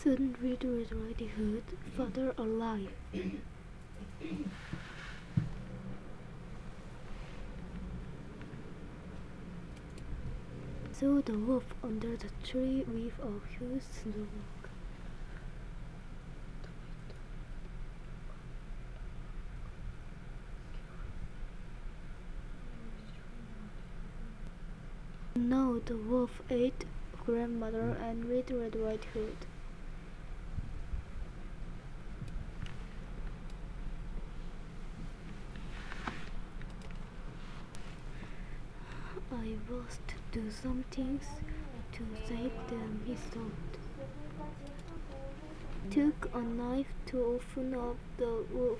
Soon Red Riding Hood, father alive, saw the wolf under the tree with a huge snow. Now the wolf ate grandmother and Red Riding Hood. I must do some things to save them, he thought. He took a knife to open up the wolf.